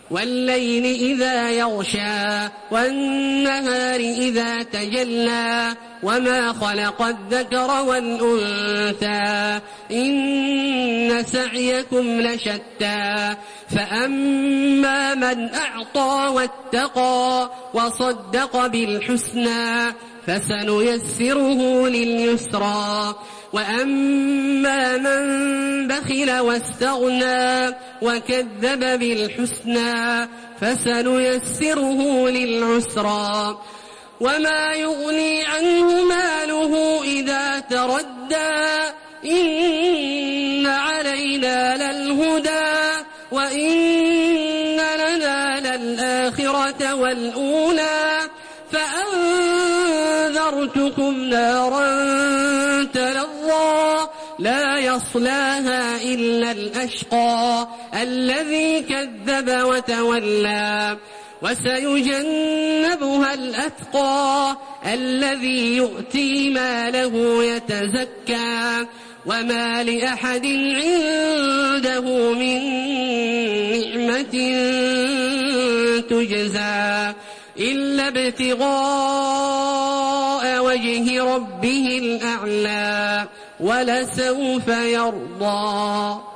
والليل إذا يغشى والنهار إذا تجلى وما خلق الذكر والأنثى إن سعيكم لشتى فأما من أعطى واتقى وصدق بالحسنى فسنيسره لليسرى وأما من بخل واستغنى وكذب بالحسنى فسنيسره للعسرى وما يغني عنه ماله إذا تردى إن علينا للهدى وإن لنا للآخرة والأولى فأنذرتكم نارا تلظى لا يصلاها إلا الأشقى الذي كذب وتولى وسيجنبها الأتقى الذي يؤتي ماله يتزكى وما لأحد عنده من نعمة تجزى إلا ابتغاء وجه ربه الأعلى ولسوف يرضى.